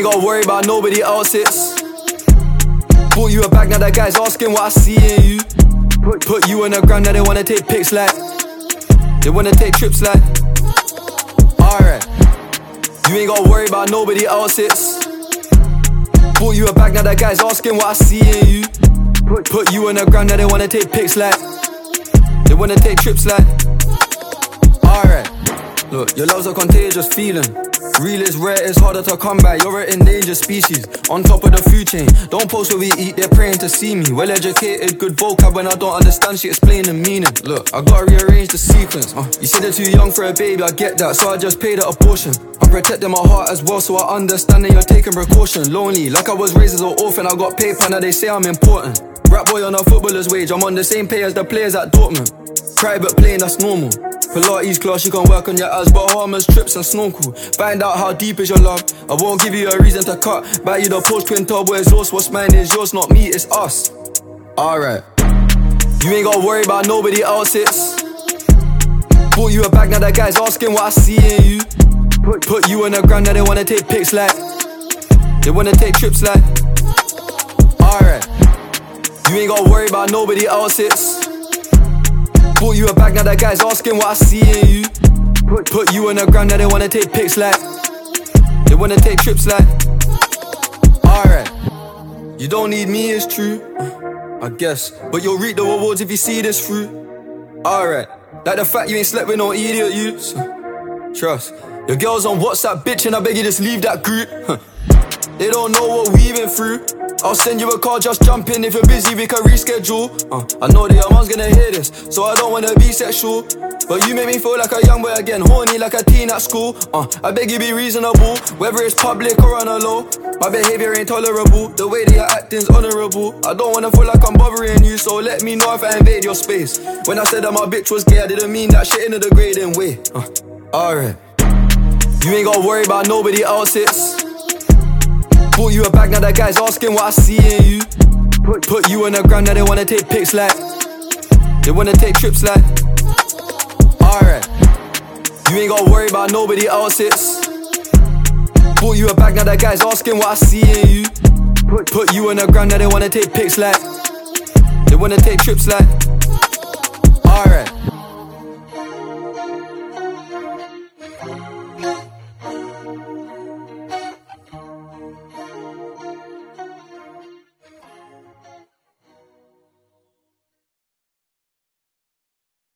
ain't gotta worry about nobody else's. Bought you a bag, now that guy's asking what I see in you. Put you on the ground, now they wanna take pics like, they wanna take trips like. Alright, you ain't gotta worry about nobody else's. Bought you a bag, now that guy's asking what I see in you. Put you on the ground, now they wanna take pics like, they wanna take trips like. Alright, look, your love's a contagious feeling. Real is rare, it's harder to come by. You're an endangered species, on top of the food chain. Don't post where we eat, they're praying to see me. Well educated, good vocab. When I don't understand, she explain the meaning. Look, I gotta rearrange the sequence. You said they're too young for a baby, I get that, so I just paid her a portion. I'm protecting my heart as well, so I understand that you're taking precaution. Lonely, like I was raised as an orphan. I got paper, now they say I'm important. Rap boy on a footballer's wage, I'm on the same pay as the players at Dortmund. Private plane, that's normal. Pilates class, you can work on your abs, Bahamas, trips and snorkel. Find out how deep is your love, I won't give you a reason to cut. Buy you the Porsche twin turbo exhaust, what's mine is yours, not me, it's us. Alright, you ain't gotta worry about nobody else's. Bought you a bag, now that guy's asking what I see in you. Put you on the ground, now they wanna take pics like, they wanna take trips like. Alright, you ain't gotta worry about nobody else's. Bought you a bag, now that guy's asking what I see in you. Put you on the ground, now they wanna take pics like, they wanna take trips like. Alright, you don't need me, it's true, I guess, but you'll reap the rewards if you see this through. Alright, like the fact you ain't slept with no idiot youths. Trust, your girl's on WhatsApp bitching, I beg you just leave that group. They don't know what we've been through. I'll send you a call, just jump in. If you're busy, we can reschedule. I know that your mom's gonna hear this, so I don't wanna be sexual. But you make me feel like a young boy again, horny like a teen at school. I beg you be reasonable, whether it's public or on a low. My behavior ain't tolerable, the way that you're acting's honorable. I don't wanna feel like I'm bothering you, so let me know if I invade your space. When I said that my bitch was gay, I didn't mean that shit in a degrading way. Alright, you ain't gotta worry about nobody else's. Bought you a bag, now that guy's asking what I see in you. Put you on the ground, now they wanna take pics like, they wanna take trips like. Alright, you ain't gotta worry about nobody else's. Bought you a bag, now that guy's asking what I see in you. Put you on the ground, now they wanna take pics like, they wanna take trips like. Alright.